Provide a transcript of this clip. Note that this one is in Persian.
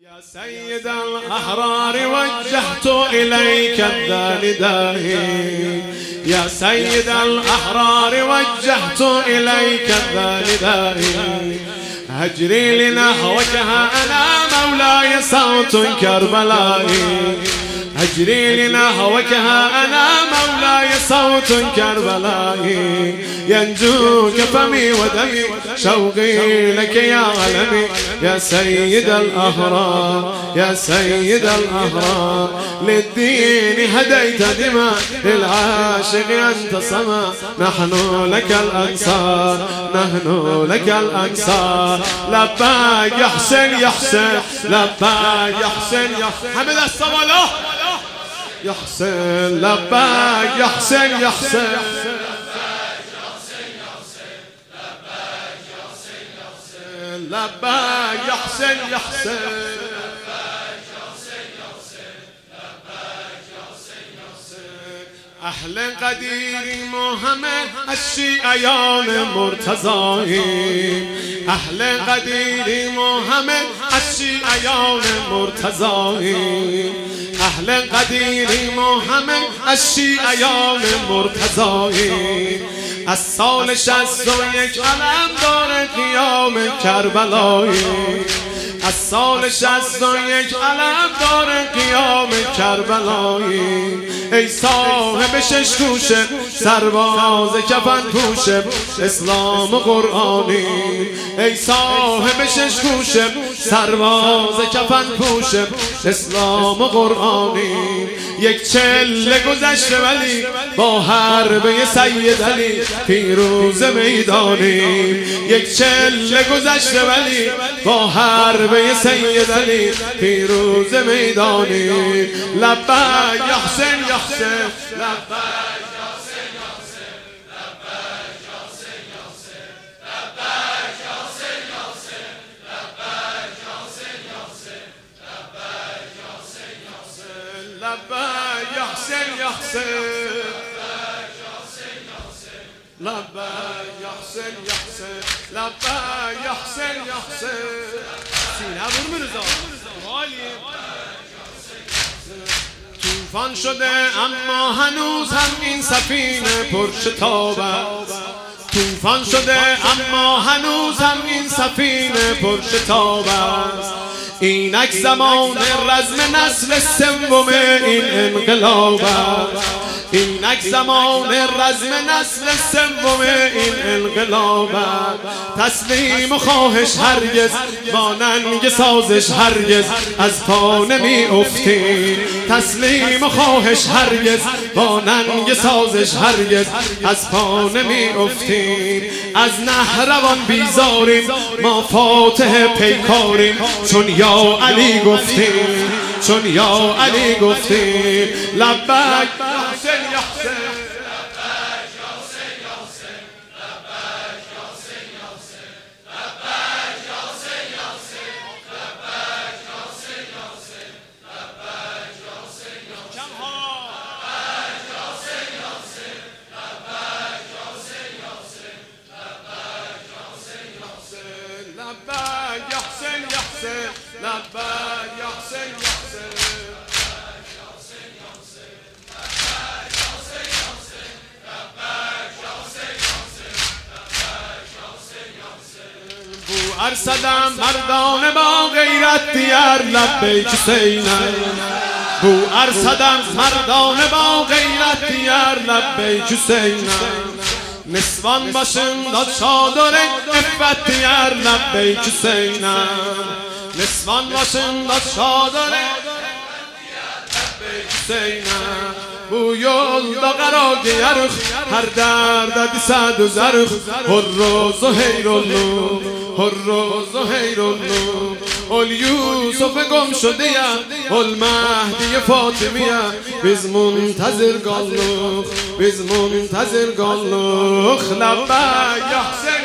يا سيد الأحرار وجهت إليك النداء يا سيد الأحرار وجهت إليك النداء هجري لنحوك أنا مولاي صوت كربلائي هجري لنحوك أنا مولاي صوت كربلائي ينجوك فمي ودمي شوقي لك يا علمي يا سيد الأحرار يا سيد الأحرار للدين هديت دماء للعاشق أنت سما نحن لك الأنصار نحن لك الأنصار لباك يا حسين يا حسين لباك يا حسين يا حمد الصلاة يا حسين لباك يا حسين يا حسين لباك يا حسين يا حسين أهل قدير محمد الشيعيان مرتضایی أهل قدير محمد الشيعيان مرتضایی أهل قدير محمد الشيعيان مرتضایی از سال 61 علم داره قیام کربلایی از سال 61 علم داره قیام کربلایی ای صاحب شش گوشه سرباز کفن پوشه اسلام و قرآنی ای صاحب شش گوشه سرباز کفن پوشه اسلام و قرآنی یک چله گذشته ولی با حربه سید علی پیروز میدانی یک چله گذشته ولی با حربه سید علی پیروز میدانی لبیک یا حسین یا حسین لبیک یا حسین یا حسین لبیک یا حسین یا حسین لبیک یا حسین یا حسین لبیک یا حسین یا حسین لبیک یا حسین یا حسین لبیک یا حسین یا حسین لبیک یا حسین یا حسین سینه بر مرزا طوفان شده اما هنوز هم این سفینه پرشتاب است طوفان شده اما هنوز هم این سفینه پرشتاب است اینک زمان رزم نسل سوم این انقلاب است اینک زمان رزم نسل سوم این انقلاب تسلیم و خواهش هرگز با ننگ سازش هرگز از پا نمی افتیم تسلیم و خواهش هرگز با ننگ سازش هرگز از پا نمی افتیم از نهروان بیزاریم ما فاتح پیکاریم چون یا علی گفتیم چون یا علی گفتیم لبیک حسین یا حسین لبیک یا حسین یا حسین لبیک یا حسین یا حسین لبیک یا حسین یا حسین لبیک یا حسین یا حسین لبیک یا حسین یا حسین لبیک یا حسین یا حسین لبیک یا حسین یا حسین لبیک یا حسین یا حسین لبیک یا حسین یا حسین بو ارصدم مردان با غیرت دیار لبیک حسینم بو ارصدم مردان با غیرت دیار لبیک حسینم نسوان باشن داد چادر افت دیار لبیک حسینم نسوان باشن داد چادر لبیک حسینم بو یolda qara geyarıq hər dərdə disəd üzərıq Horrozu heyrollu Horrozu heyrollu Ol Yusuf qom şudiyə Ol Məhdiyə Fatimiyə Biz muntazir qalluq Biz muntazir qalluq Ləbbək ya Hüseyin